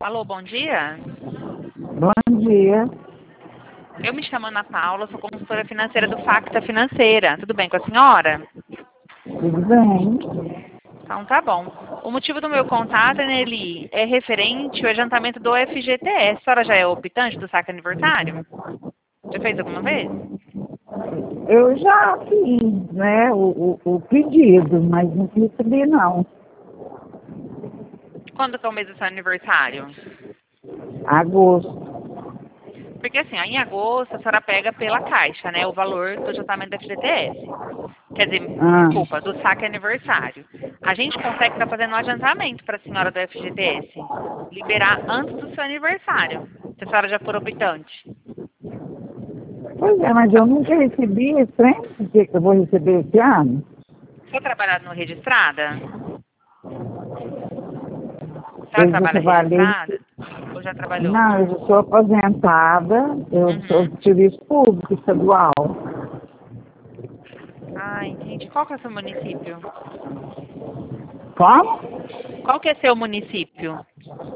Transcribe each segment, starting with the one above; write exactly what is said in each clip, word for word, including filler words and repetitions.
Alô, bom dia. Bom dia. Eu me chamo Ana Paula, sou consultora financeira do Facta Financeira. Tudo bem com a senhora? Tudo bem? Então tá bom. O motivo do meu contato, Nelly, é referente ao adiantamento do F G T S. A senhora já é optante do saque aniversário? Já fez alguma vez? Eu já fiz, né, o, o, o pedido, mas não recebi não. Quando que é o mês do seu aniversário? Agosto. Porque assim, ó, em agosto a senhora pega pela caixa, né, o valor do adiantamento do F G T S. Quer dizer, Ah, desculpa, do saque aniversário. A gente consegue estar fazendo um adiantamento para a senhora do F G T S. Liberar antes do seu aniversário. Se a senhora já for optante. pois é, mas eu nunca recebi esse trem. Por que que eu vou receber esse ano? Você trabalhar no registrada? A Eu senhora já trabalha trabalhei. registrada? Ou já trabalhou? Não, eu já sou aposentada. Eu sou Uhum. de serviço público estadual. Ah, entendi. Qual que é o seu município? Como? Qual que é seu município?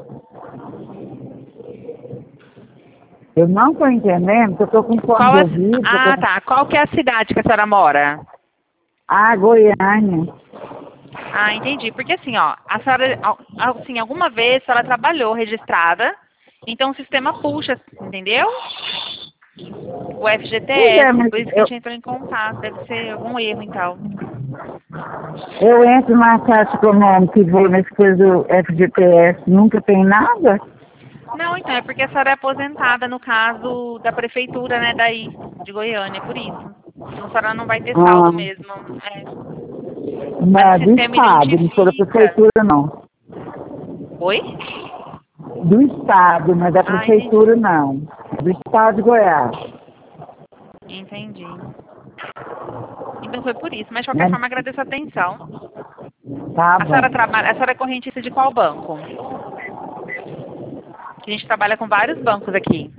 Eu não estou entendendo, porque eu estou com fone Qual de a... ouvido. Eu Ah, tô... tá. Qual que é a cidade que a senhora mora? Ah, Goiânia. Ah, entendi. Porque assim, ó, a senhora, assim, alguma vez a senhora trabalhou registrada, então o sistema puxa, entendeu? O Pois é, F G T S, mas por isso que a eu, gente entrou em contato. Deve ser algum erro, então. eu entro na Caixa Econômica e vou nesse coisa do F G T S, nunca tem nada? Não, então, é porque a senhora é aposentada no caso da prefeitura, né, daí, de Goiânia, por isso. Então a senhora não vai ter saldo Ah, mesmo. É. Mas o na, do sistema Estado, não foi da identifica. Prefeitura, não. Oi? Do Estado, não é da Ah, entendi. Prefeitura, não. Do Estado de Goiás. Entendi. Então foi por isso. Mas de qualquer Né? forma, agradeço a atenção. Tá A senhora bom. trabalha, a senhora é correntista de qual banco? Que a gente trabalha com vários bancos aqui.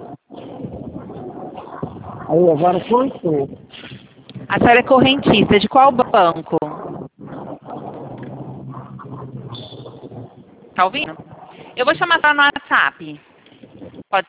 Aí, agora cortou. A senhora é correntista de qual banco? Tá ouvindo? Eu vou chamar a senhora no WhatsApp.